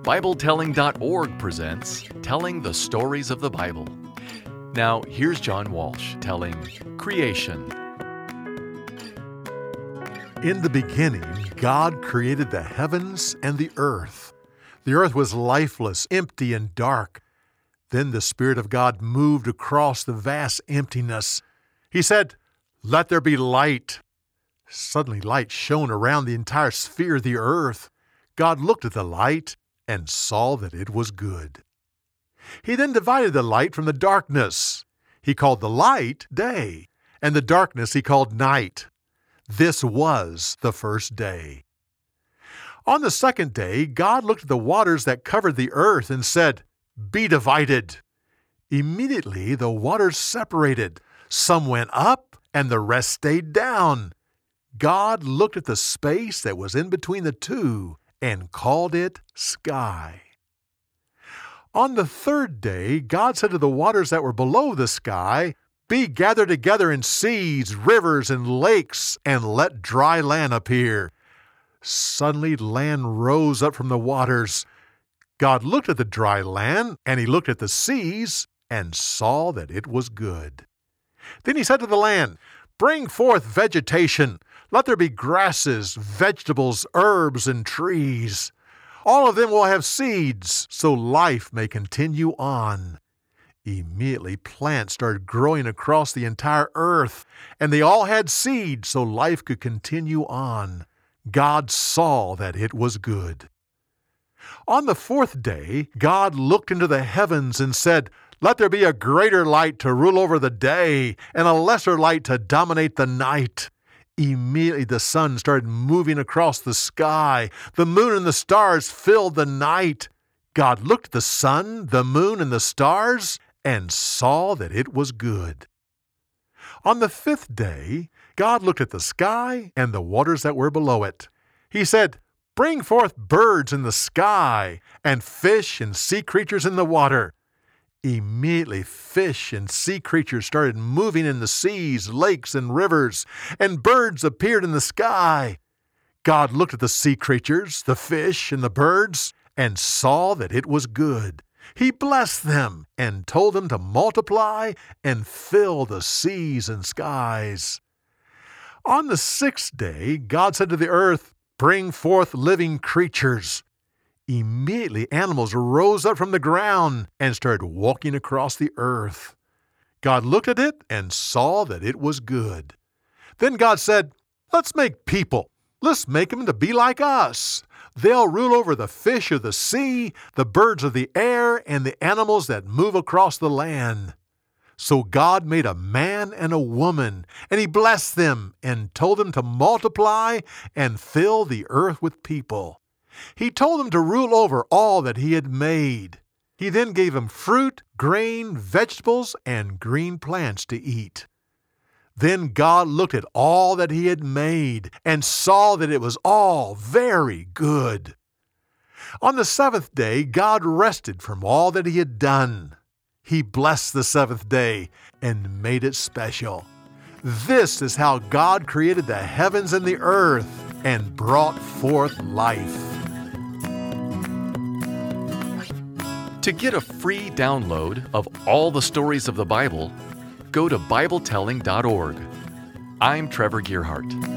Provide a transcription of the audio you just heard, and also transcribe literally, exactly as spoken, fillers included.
Bible Telling dot org presents Telling the Stories of the Bible. Now, here's John Walsh telling Creation. In the beginning, God created the heavens and the earth. The earth was lifeless, empty, and dark. Then the Spirit of God moved across the vast emptiness. He said, "Let there be light." Suddenly light shone around the entire sphere of the earth. God looked at the light and saw that it was good. He then divided the light from the darkness. He called the light day, and the darkness he called night. This was the first day. On the second day, God looked at the waters that covered the earth and said, "Be divided." Immediately the waters separated. Some went up, and the rest stayed down. God looked at the space that was in between the two and called it sky. On the third day, God said to the waters that were below the sky, "Be gathered together in seas, rivers, and lakes, and let dry land appear." Suddenly land rose up from the waters. God looked at the dry land, and he looked at the seas, and saw that it was good. Then he said to the land, "Bring forth vegetation. Let there be grasses, vegetables, herbs, and trees. All of them will have seeds, so life may continue on." Immediately plants started growing across the entire earth, and they all had seeds, so life could continue on. God saw that it was good. On the fourth day, God looked into the heavens and said, "Let there be a greater light to rule over the day, and a lesser light to dominate the night." Immediately the sun started moving across the sky. The moon and the stars filled the night. God looked at the sun, the moon, and the stars, and saw that it was good. On the fifth day, God looked at the sky and the waters that were below it. He said, "Bring forth birds in the sky, and fish and sea creatures in the water." Immediately fish and sea creatures started moving in the seas, lakes, and rivers, and birds appeared in the sky. God looked at the sea creatures, the fish, and the birds, and saw that it was good. He blessed them and told them to multiply and fill the seas and skies. On the sixth day, God said to the earth, "Bring forth living creatures." Immediately animals rose up from the ground and started walking across the earth. God looked at it and saw that it was good. Then God said, "Let's make people. Let's make them to be like us. They'll rule over the fish of the sea, the birds of the air, and the animals that move across the land." So God made a man and a woman, and he blessed them and told them to multiply and fill the earth with people. He told them to rule over all that he had made. He then gave them fruit, grain, vegetables, and green plants to eat. Then God looked at all that he had made and saw that it was all very good. On the seventh day, God rested from all that he had done. He blessed the seventh day and made it special. This is how God created the heavens and the earth and brought forth life. To get a free download of all the stories of the Bible, go to Bible Telling dot org. I'm Trevor Gearhart.